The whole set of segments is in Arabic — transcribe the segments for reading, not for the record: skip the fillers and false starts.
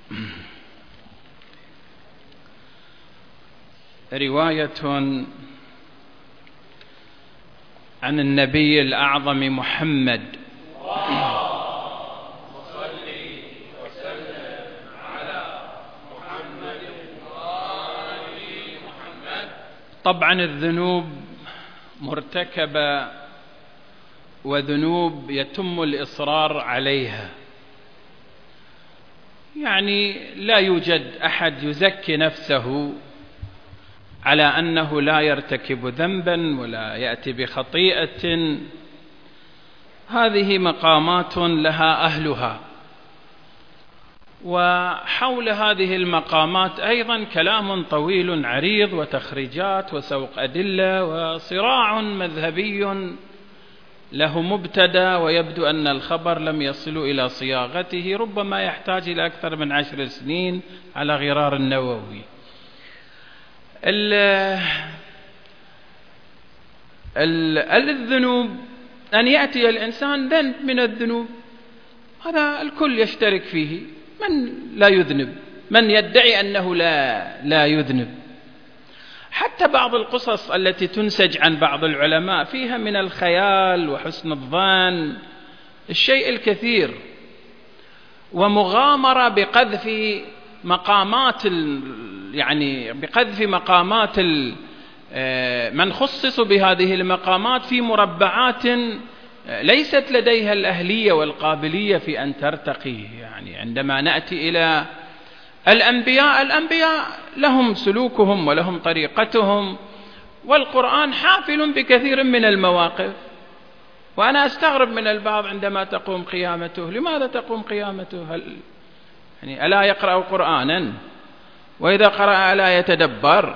رواية عن النبي الأعظم محمد طبعا الذنوب مرتكبة وذنوب يتم الإصرار عليها، يعني لا يوجد أحد يزكي نفسه على أنه لا يرتكب ذنبا ولا يأتي بخطيئة. هذه مقامات لها أهلها، وحول هذه المقامات أيضا كلام طويل عريض وتخريجات وسوق أدلة وصراع مذهبي له مبتدأ، ويبدو أن الخبر لم يصل إلى صياغته، ربما يحتاج إلى أكثر من 10 سنين على غرار النووي. الذنوب أن يأتي الإنسان ذنب من الذنوب، هذا الكل يشترك فيه، من لا يذنب؟ من يدعي أنه لا يذنب؟ حتى بعض القصص التي تنسج عن بعض العلماء فيها من الخيال وحسن الظن الشيء الكثير، ومغامرة بقذف مقامات من خصصوا بهذه المقامات في مربعات ليست لديها الأهلية والقابلية في أن ترتقي. يعني عندما نأتي إلى الأنبياء لهم سلوكهم ولهم طريقتهم، والقرآن حافل بكثير من المواقف. وأنا أستغرب من البعض عندما تقوم قيامته، لماذا تقوم قيامته؟ يعني ألا يقرأ قرآنا؟ وإذا قرأ ألا يتدبر؟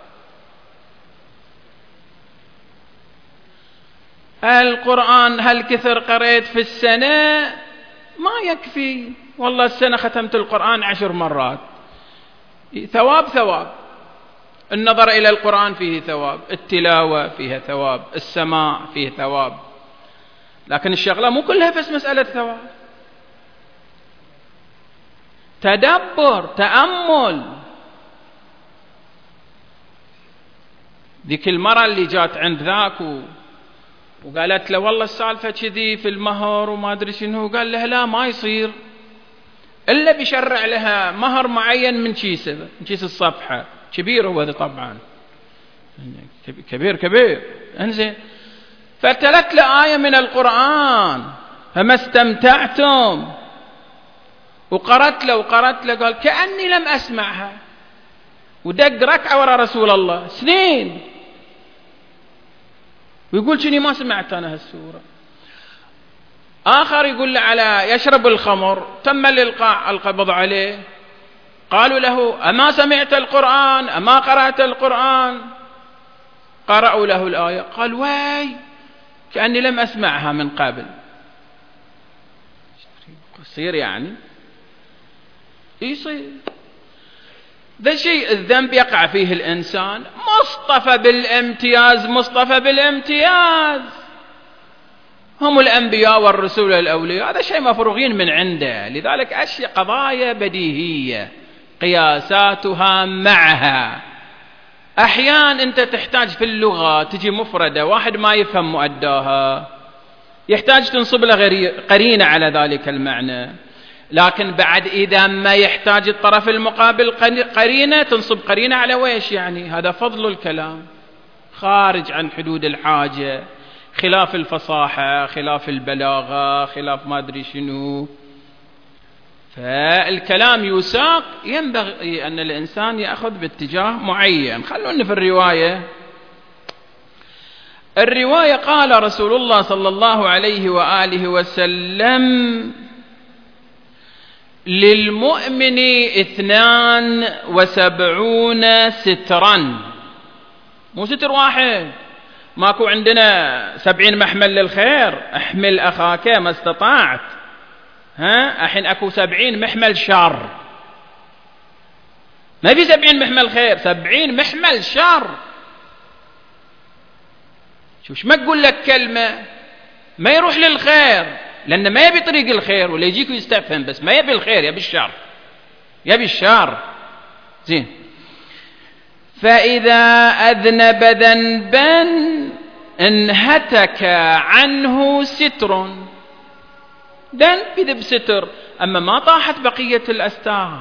القرآن هل كثر قرأت في السنة؟ ما يكفي، والله السنة ختمت القرآن 10 مرات، ثواب. النظر إلى القرآن فيه ثواب، التلاوة فيها ثواب، السماع فيه ثواب، لكن الشغلة مو كلها بس مسألة ثواب، تدبر، تأمل. ذيك المرة اللي جات عند ذاك وقالت له والله السالفة كذي في المهر وما أدري شنو، قال لها لا، ما يصير إلا بيشرع لها مهر معين من كيس الصفحة، كبير هو طبعا، كبير انزين. فتلت له آية من القرآن فما استمتعتم، وقرأت له قال كأني لم أسمعها، ودق ركعة وراء رسول الله سنين، ويقول شني ما سمعت أنا هالسورة. آخر يقول له على يشرب الخمر، تم الإلقاء القبض عليه، قالوا له أما سمعت القرآن أما قرأت القرآن؟ قرأوا له الآية، قال واي كأني لم أسمعها من قبل. يصير يعني يصير ذا شيء الذنب يقع فيه الإنسان مصطفى بالامتياز، هم الأنبياء والرسل والأولياء، هذا شيء مفروغين من عنده. لذلك أشياء قضايا بديهية قياساتها معها. أحيان أنت تحتاج في اللغة تجي مفردة واحد ما يفهم مؤداها، يحتاج تنصب له قرينة على ذلك المعنى، لكن بعد إذا ما يحتاج الطرف المقابل قرينة، تنصب قرينة على ويش؟ يعني هذا فضل الكلام خارج عن حدود الحاجة، خلاف الفصاحة، خلاف البلاغة، خلاف ما أدري شنو. فالكلام يساق، ينبغي أن الإنسان يأخذ باتجاه معين. خلونا في الرواية قال رسول الله صلى الله عليه وآله وسلم: للمؤمن 72 سترا، مو ستر واحد، ماكو عندنا 70 محمل للخير، احمل أخاك ما استطعت، الحين اكو 70 محمل شر، ما في 70 محمل خير، 70 محمل شر. شوف ما تقول لك كلمة ما يروح للخير، لأنه ما يبي طريق الخير، ولا يجيك ويستفهم، بس ما يبي الخير، يبي الشر، يبي الشر. زين. فإذا أذنب ذنبا انهتك عنه ستر، ذنب يذب ستر، أما ما طاحت بقية الأستار.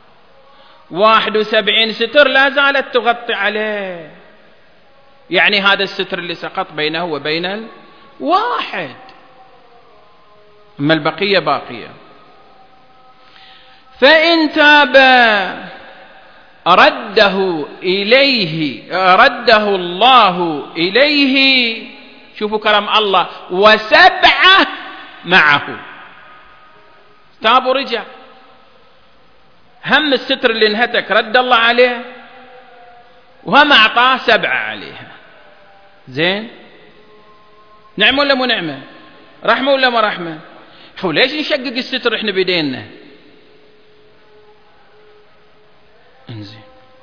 71 ستر لا زالت تغطي عليه، يعني هذا الستر اللي سقط بينه وبين الواحد، أما البقية باقية. فإن تاب رده الله إليه، شوفوا كرم الله، وسبعة معه. تاب ورجع، هم الستر اللي انهتك رد الله عليه، وهم أعطاه 7 عليها. زين، نعمة ولا مو نعمة؟ رحمة ولا ما رحمة؟ ليش نشقق الستر احنا بيدينا؟ انزين.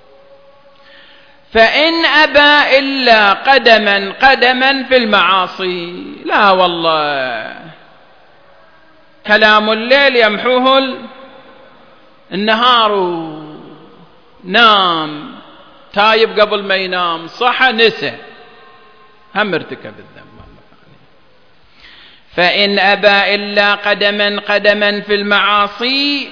فإن أبى إلا قدما في المعاصي، لا والله، كلام الليل يمحوه النهار، نام تايب قبل ما ينام، صحى نسى، هم ارتكب الذنب. فإن أبى إلا قدما في المعاصي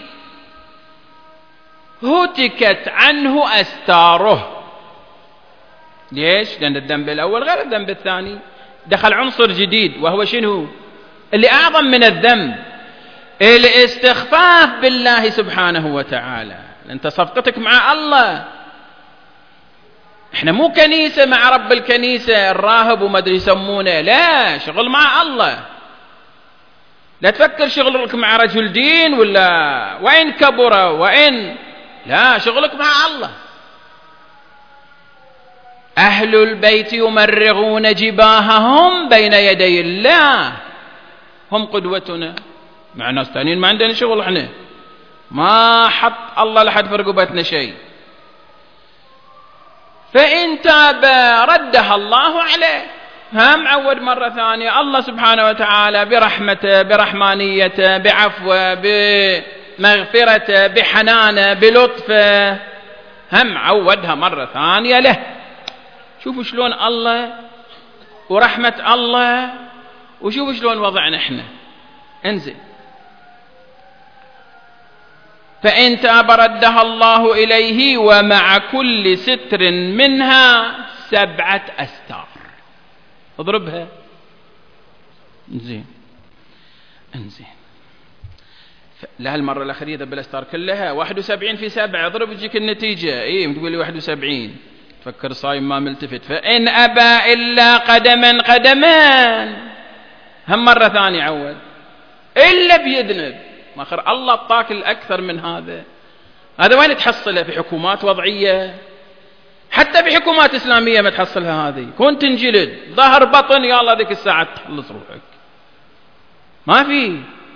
هتكت عنه أستاره. ليش؟ لأن الذنب الأول غير الذنب الثاني، دخل عنصر جديد، وهو شنو؟ اللي أعظم من الذنب، الاستخفاف بالله سبحانه وتعالى. أنت صفقتك مع الله، احنا مو كنيسة مع رب الكنيسة الراهب وما ادري يسمونه، لا، شغل مع الله. لا تفكر شغلك مع رجل دين ولا وإن كبر وإن، لا، شغلك مع الله. أهل البيت يمرغون جباههم بين يدي الله، هم قدوتنا. مع ناس ثانيين ما عندنا شغل، احنا ما حط الله لحد في رقبتنا شيء. فإن تاب ردها الله عليه، هم عود مرة ثانية الله سبحانه وتعالى برحمته، برحمانيته، بعفوه، بمغفرته، بحنانه، بلطفه، هم عودها مرة ثانية له. شوفوا شلون الله ورحمة الله، وشوفوا شلون وضعنا احنا. انزل. فإن تاب ردها الله إليه ومع كل ستر منها 7 أستار. اضربها. انزين انزين. لا، المرة الأخيرة ذب الأستار كلها 71 في 7، اضرب تجيك النتيجة. ايه تقول لي 71، تفكر صايم ما ملتفت. فإن أبى إلا قدما، هم مرة ثانية عود، إلا بيذنب. ما خير الله اعطاك الأكثر من هذا. هذا وين تحصله؟ في حكومات وضعية، حتى في حكومات إسلامية ما تحصلها هذه. كنت تنجلد ظهر بطن، يا الله ذيك الساعة تخلص روحك، ما في.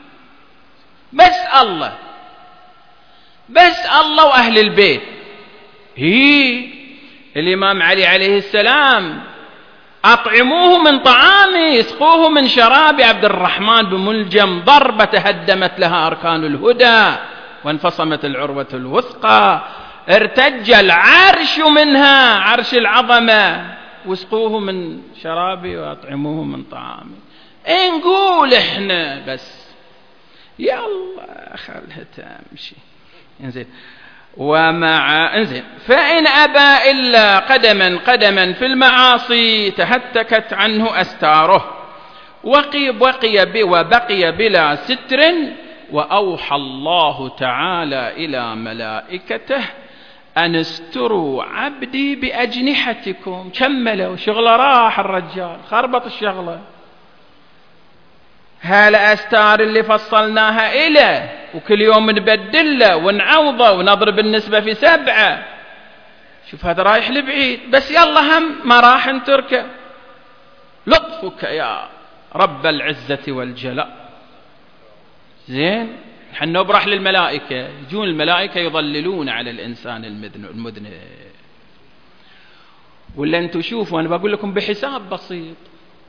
بس الله وأهل البيت. هي الإمام علي عليه السلام أطعموه من طعامي، اسقوه من شراب عبد الرحمن بن ملجم، ضربة هدمت لها أركان الهدى وانفصمت العروة الوثقى، ارتج العرش منها، عرش العظمة، واسقوه من شرابي وأطعموه من طعامي. نقول احنا بس يلا خلها تمشي. انزين. انزين. فإن أبى إلا قدما في المعاصي تهتكت عنه أستاره، وبقي بلا ستر. وأوحى الله تعالى إلى ملائكته أن استروا عبدي بأجنحتكم. كملوا شغله، راح الرجال خربط الشغله. هالأستار اللي فصلناها إله، وكل يوم نبدله ونعوضه ونضرب النسبة في 7. شوف هذا رايح لبعيد، بس يلا هم ما راح نتركه. لطفك يا رب العزة والجلاء. زين. حنا نبرح للملائكة، يجون الملائكة يضللون على الإنسان المذنب. ولا أنتم شوفوا، أنا بقول لكم بحساب بسيط،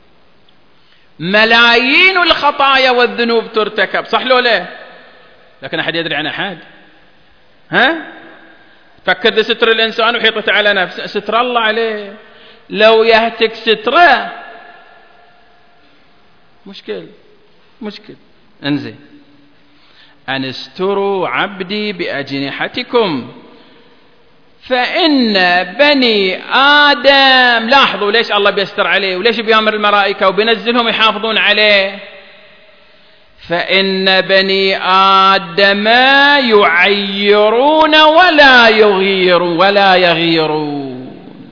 ملايين الخطايا والذنوب ترتكب، صح لو لا؟ لكن أحد يدري عن أحد؟ ها؟ فكر ستر الإنسان وحيطته على نفسه، ستر الله عليه. لو يهتك ستره مشكل. انزين، أن استروا عبدي بأجنحتكم فإن بني آدم. لاحظوا ليش الله بيستر عليه وليش بيامر الملائكة وبينزلهم يحافظون عليه. فإن بني آدم يعيرون ولا يغيرون.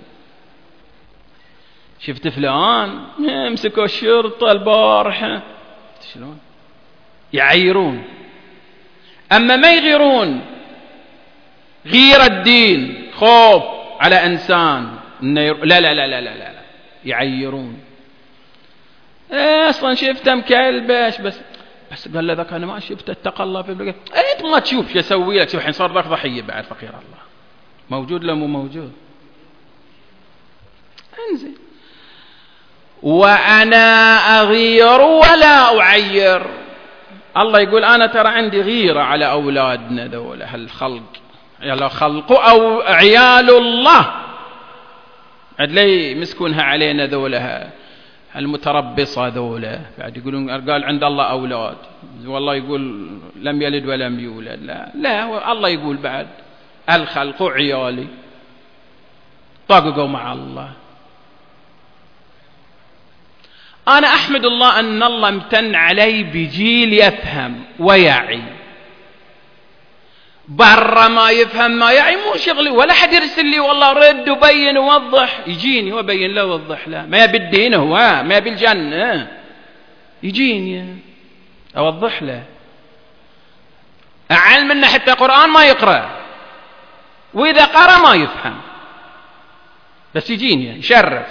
شفت فلان امسكوا الشرطة البارحة، شلون يعيرون، أما ما يغيرون. غير الدين خوف على إنسان، لا لا لا لا لا لا، يعيرون. أصلا شفته مكلبش بس قال له ذاك أنا ما شفته، اتقى الله في البلد. أنت ما تشوف شو يسوي لك، شوف الحين صار ذاك ضحية بعد، فقير الله. موجود لا مو موجود؟ انزين، وأنا أغير ولا أعير. الله يقول أنا ترى عندي غيرة على أولادنا ذولا، هالخلق يلا خلقوا أو عيال الله عدلي مسكونها علينا ذولا، المتربصة ذولا بعد يقولون قال عند الله أولاد، والله يقول لم يلد ولم يولد. لا الله يقول بعد الخلق عيالي، طاققوا مع الله. أنا أحمد الله أن الله امتن علي بجيل يفهم ويعي. برا ما يفهم ما يعي مو شغلي، ولا حد يرسل لي والله رد وبين ووضح. يجيني وبين له ووضح له، ما يبي الدين هو، ما يبي الجنة، يجيني أوضح له. أعلم منه حتى قرآن ما يقرأ، وإذا قرأ ما يفهم، بس يجيني يشرف.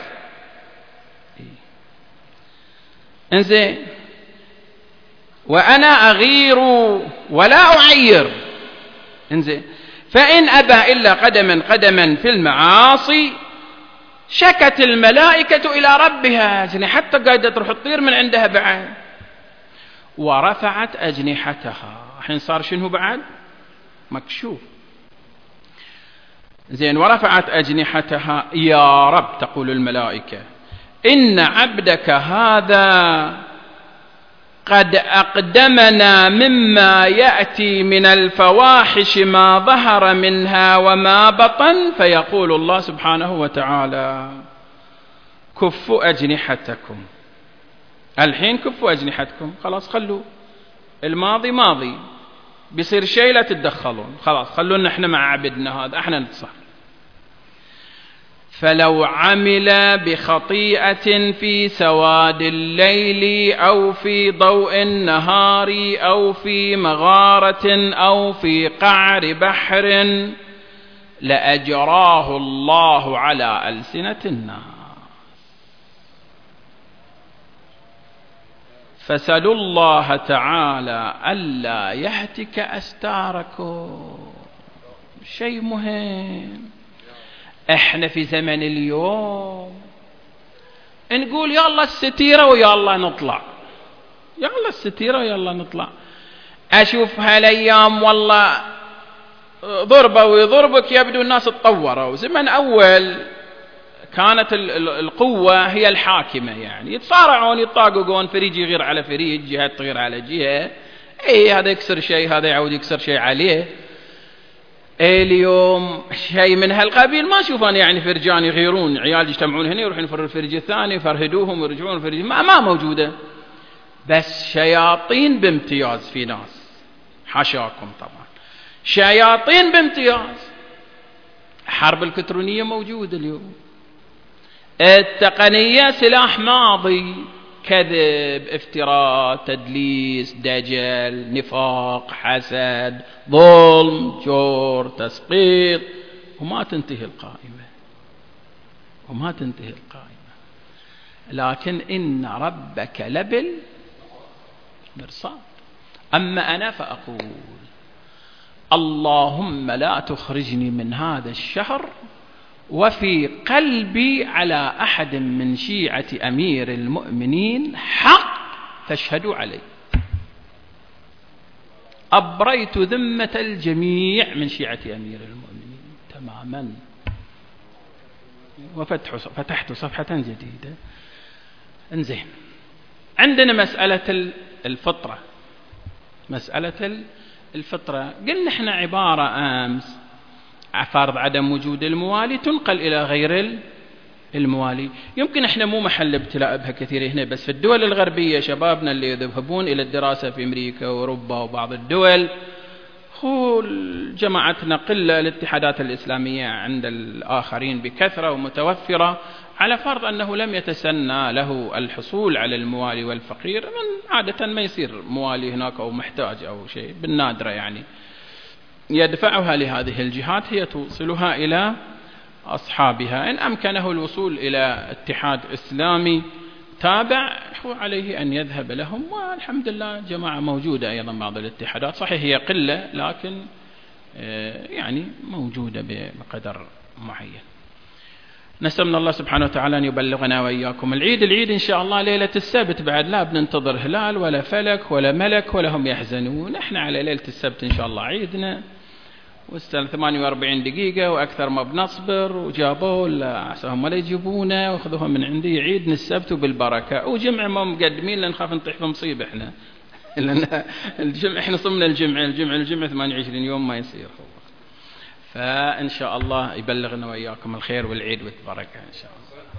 انزين، وأنا أغير ولا أعير. انزين، فإن أبى إلا قدما في المعاصي شكت الملائكة إلى ربها. يعني حتى قاعدة تروح تطير من عندها بعد. ورفعت أجنحتها. الحين صار شنو بعد؟ مكشوف. زين، ورفعت أجنحتها يا رب، تقول الملائكة إن عبدك هذا قد أقدمنا مما يأتي من الفواحش ما ظهر منها وما بطن. فيقول الله سبحانه وتعالى كفوا أجنحتكم. الحين كفوا أجنحتكم، خلاص خلوا الماضي ماضي، بيصير شيء لا تتدخلون، خلاص خلونا احنا مع عبدنا هذا، احنا نتصرف. فلو عمل بخطيئة في سواد الليل أو في ضوء النهار أو في مغارة أو في قعر بحر لأجراه الله على ألسنة الناس. فسلوا الله تعالى ألا يهتك أستاركم. شيء مهم. احنا في زمن اليوم نقول يا الله الستيرة ويا الله نطلع، يا الله الستيرة ويا الله نطلع. أشوف هالأيام والله ضربة ويضربك، يبدو الناس تطوروا. زمن أول كانت القوة هي الحاكمة، يعني يتصارعون يطاققون، فريج يغير على فريج، جهة تغير على جهة، هذا يكسر شيء هذا يعود يكسر شيء عليه. اليوم شيء من هالقبيل ما أشوف أنا، يعني فرجان يغيرون، عيال يجتمعون هنا يروحون يفروا الفرج الثاني يفرهدوهم ويرجعون الفرج، ما موجودة. بس شياطين بامتياز في ناس، حاشاكم طبعا، شياطين بامتياز. حرب الإلكترونية موجودة اليوم، التقنية سلاح ماضي، كذب، افتراء، تدليس، دجل، نفاق، حسد، ظلم، جور، تسقيط، وما تنتهي القائمة. لكن إن ربك لبالمرصاد. أما أنا فأقول اللهم لا تخرجني من هذا الشهر وفي قلبي على أحد من شيعة أمير المؤمنين حق فاشهدوا عليه. أبريت ذمة الجميع من شيعة أمير المؤمنين تماما. وفتحت صفحة جديدة. انزين، عندنا مسألة الفطرة. مسألة الفطرة قلنا احنا عبارة أمس فرض عدم وجود الموالي تنقل إلى غير الموالي. يمكن احنا مو محل ابتلاء بها كثير هنا، بس في الدول الغربية شبابنا اللي يذهبون إلى الدراسة في أمريكا وأوروبا وبعض الدول، جماعتنا قلة، الاتحادات الإسلامية عند الآخرين بكثرة ومتوفرة، على فرض أنه لم يتسنى له الحصول على الموالي والفقير، من عادة ما يصير موالي هناك أو محتاج أو شيء بالنادرة، يعني يدفعها لهذه الجهات، هي توصلها إلى أصحابها. إن أمكنه الوصول إلى اتحاد إسلامي تابع، هو عليه أن يذهب لهم. والحمد لله جماعة موجودة أيضا بعض الاتحادات، صحيح هي قلة لكن يعني موجودة بقدر معين. نسأل من الله سبحانه وتعالى أن يبلغنا وإياكم العيد إن شاء الله ليلة السبت، بعد لا بننتظر هلال ولا فلك ولا ملك ولا هم يحزنون، احنا على ليلة السبت إن شاء الله عيدنا. والسنة 48 دقيقة وأكثر ما بنصبر، وجابوا عساهم ولا يجيبونا وأخذوها من عندي. عيدنا السبت وبالبركة، وجمع ما مقدمين لأن نخاف نطيح في مصيبة إحنا، لأن الجمع إحنا صمنا الجمع 28 يوم ما يصير. فإن شاء الله يبلغنا وإياكم الخير والعيد والبركة إن شاء الله.